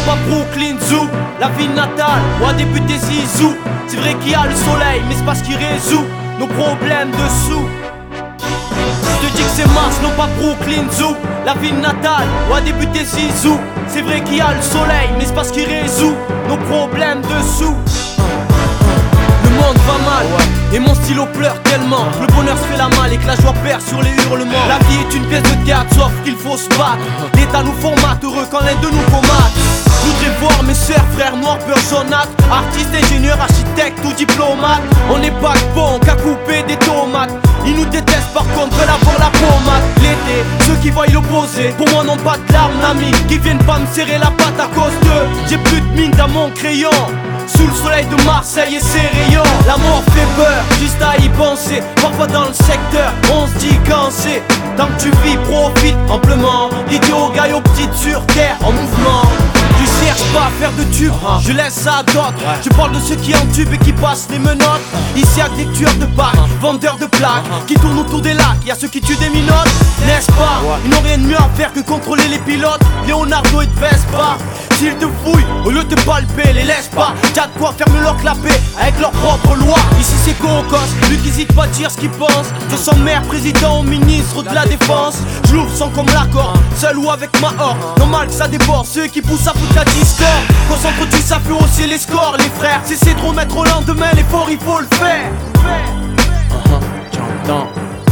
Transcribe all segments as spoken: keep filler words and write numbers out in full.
non pas Brooklyn Zoo. La ville natale, où a débuté Zizou. C'est vrai qu'il y a le soleil, mais c'est pas ce qui résout nos problèmes dessous. Je te dis que c'est Mars, non pas Brooklyn Zoo. La ville natale, où a débuté Zizou. C'est vrai qu'il y a le soleil, mais c'est pas ce qui résout nos problèmes dessous. Le monde va mal, et mon stylo pleure tellement que le bonheur se fait la malle et que la joie perd sur les hurlements. La vie est une pièce de théâtre, sauf qu'il faut se battre. L'État nous formate, heureux quand l'un de nous comate. Je voudrais voir mes sœurs, frères noirs, beurre jaunâtre. Artistes, ingénieurs, architectes ou diplomates. On n'est pas bon qu'à couper des tomates. Ils nous détestent par contre, veulent avoir la pommade. L'été, ceux qui voient l'opposé, pour moi n'ont pas de larmes d'amis. Qui viennent pas me serrer la patte à cause d'eux. J'ai plus de mine dans mon crayon. Sous le soleil de Marseille et ses rayons. La mort fait peur, juste à y penser. Parfois dans le secteur, on se dit quand c'est. Tant que tu vis, profite amplement. L'idiot gagne aux petites sur terre en mouvement. Je cherche pas à faire de tube, je laisse ça à d'autres. Je parle de ceux qui entubent et qui passent les menottes. Ici y'a des tueurs de packs, vendeurs de plaques qui tournent autour des lacs, y'a ceux qui tuent des minottes. N'est-ce pas, ils n'ont rien de mieux à faire que contrôler les pilotes. Leonardo et de Vespa, s'ils te fouillent, au lieu de te palper, les laisse pas. Y'a de quoi fermer leur clapet avec leur propre loi. Ici c'est Cocos, lui qui hésite pas à dire ce qu'il pense. De son maire, président au ministre de la défense. Je l'ouvre sans comme l'accord, seul ou avec ma horde. Normal que ça déborde, ceux qui poussent à foutre la discorde. Concentre-tu, ça fait hausser les scores, les frères. Si c'est trop mettre au lendemain, l'effort il faut le faire. J'entends.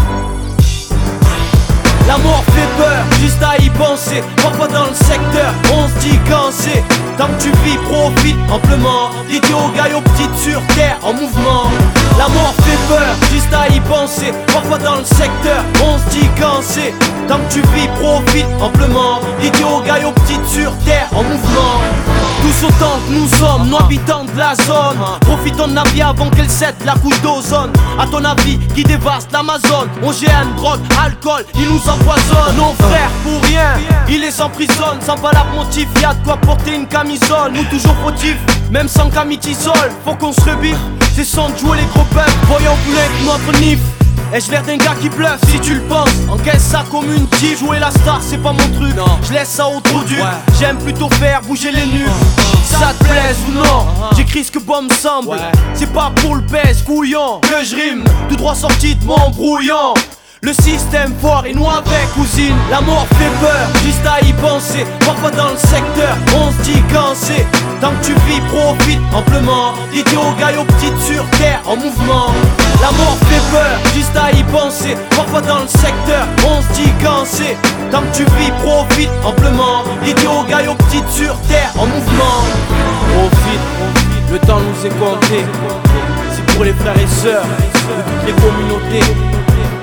La mort fait peur, juste à y penser. Parfois dans le secteur, on se dit quand c'est. Tant que tu vis, profite amplement. L'idiot gagne aux petites sur terre en mouvement. La mort fait peur, juste à y penser. Parfois dans le secteur, on se dit quand c'est. Tant que tu vis, profite amplement. L'idiot gagne aux petites sur terre en mouvement. Tous autant que nous sommes, nous habitants de la zone. Profitons de la vie avant qu'elle cède la couche d'ozone. À ton avis, qui dévaste l'Amazone. O G M, drogue, alcool, ils nous empoisonnent. Nos frères pour rien, ils les emprisonnent. Sans valable motif, y'a de quoi porter une camisole. Nous toujours fautifs, même sans camitisol. Faut qu'on se rebiffe, c'est sans jouer les gros peuples. Voyons plus avec notre nif. Ai-je l'air d'un gars qui bluffe si tu le penses? Encaisse ça comme une tige. Jouer la star c'est pas mon truc, je laisse ça au trou dur. J'aime plutôt faire bouger les nues. Ça te plaise ou non, j'écris ce que bon me semble. C'est pas pour le pèse couillon que je rime, tout droit sorti de mon brouillon. Le système fort et nous avec cousine. La mort fait peur, juste à y penser. Parfois dans le secteur, on se dit quand c'est. Tant que tu vis, profite amplement. L'idiot gagne aux petites sur terre en mouvement. La mort fait peur, juste à y penser. Parfois dans le secteur, on se dit quand c'est. Tant que tu vis, profite amplement. L'idiot gagne aux petites sur terre en mouvement. Profite, le temps nous est compté. C'est pour les frères et sœurs de toutes les communautés.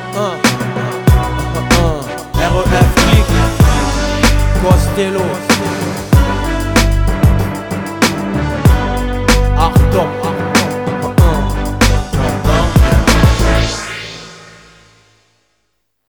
R E F Click Costello.